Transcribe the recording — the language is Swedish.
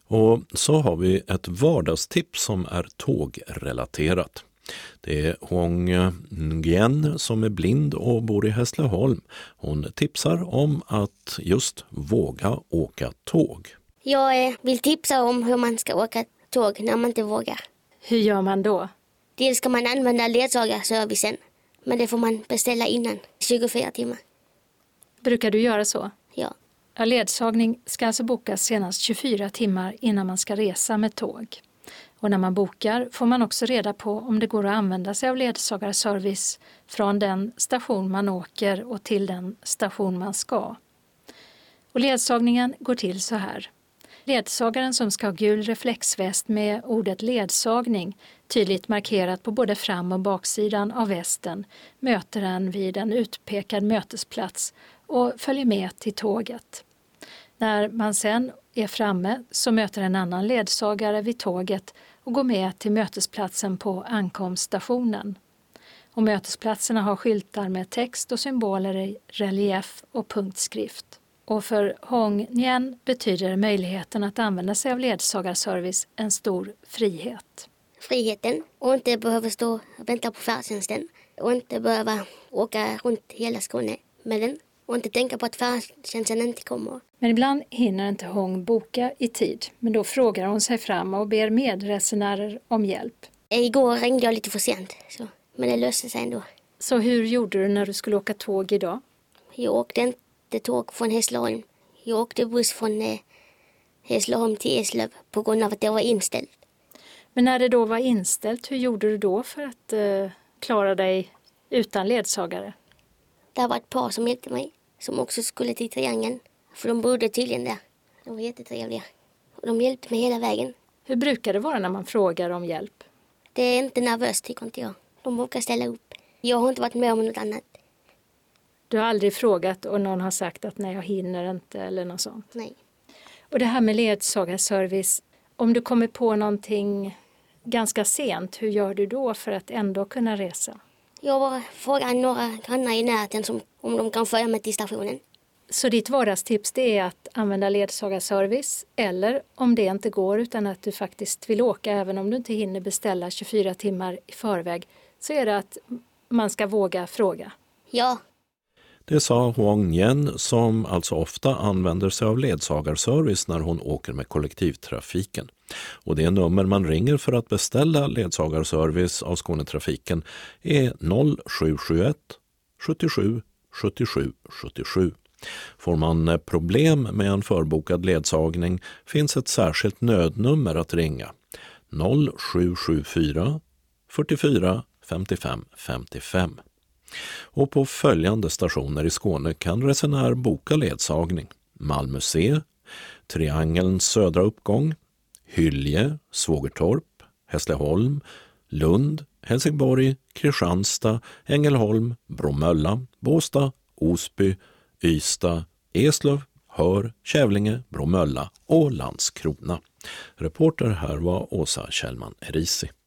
Och så har vi ett vardagstips som är tågrelaterat. Det är Hong Nguyen som är blind och bor i Hässleholm. Hon tipsar om att just våga åka tåg. Jag vill tipsa om hur man ska åka tåg när man inte vågar. Hur gör man då? Dels ska man använda ledsagarservicen, men det får man beställa innan 24 timmar. Brukar du göra så? Ja. Ja, ledsagning ska alltså bokas senast 24 timmar innan man ska resa med tåg. Och när man bokar får man också reda på om det går att använda sig av ledsagarservice från den station man åker och till den station man ska. Och ledsagningen går till så här. Ledsagaren som ska ha gul reflexväst med ordet ledsagning tydligt markerat på både fram- och baksidan av västen möter en vid en utpekad mötesplats och följer med till tåget. När man sen är framme så möter en annan ledsagare vid tåget och går med till mötesplatsen på ankomststationen. Och mötesplatserna har skyltar med text och symboler i relief och punktskrift. Och för Hong Nguyen betyder möjligheten att använda sig av ledsagarservice en stor frihet. Friheten och inte behöva stå och vänta på färdtjänsten och inte behöva åka runt hela Skåne med den och inte tänka på att färdtjänsten inte kommer. Men ibland hinner inte Hong boka i tid, men då frågar hon sig fram och ber medresenärer om hjälp. Igår ringde jag lite för sent, men det löste sig ändå. Så hur gjorde du när du skulle åka tåg idag? Jag åkte inte tåg från Hässleholm. Jag åkte buss från Hässleholm till Eslöv på grund av att det var inställt. Men när det då var inställt, hur gjorde du då för att klara dig utan ledsagare? Det var ett par som hjälpte mig, som också skulle till Triangeln. För de bodde tydligen där. De var jättetrevliga. Och de hjälpte mig hela vägen. Hur brukar det vara när man frågar om hjälp? Det är inte nervöst, tycker inte jag. De brukar ställa upp. Jag har inte varit med om något annat. Du har aldrig frågat och någon har sagt att nej, jag hinner inte eller något sånt? Nej. Och det här med ledsagarservice, om du kommer på någonting ganska sent, hur gör du då för att ändå kunna resa? Jag bara frågar några grannar i närheten om de kan följa med till stationen. Så ditt vardagstips det är att använda ledsagarservice, eller om det inte går utan att du faktiskt vill åka även om du inte hinner beställa 24 timmar i förväg, så är det att man ska våga fråga. Ja. Det sa Hong Nguyen som alltså ofta använder sig av ledsagarservice när hon åker med kollektivtrafiken. Och det nummer man ringer för att beställa ledsagarservice av Skånetrafiken är 0771 77 77 77. Får man problem med en förbokad ledsagning finns ett särskilt nödnummer att ringa. 0774 44 55 55. Och på följande stationer i Skåne kan resenär boka ledsagning: Malmö C, Triangelns södra uppgång, Hylje, Svågertorp, Hässleholm, Lund, Helsingborg, Kristianstad, Ängelholm, Bromölla, Båstad, Osby, Ystad, Eslöv, Hör, Kävlinge, Bromölla och Landskrona. Reporter här var Åsa Kjellman Erisi.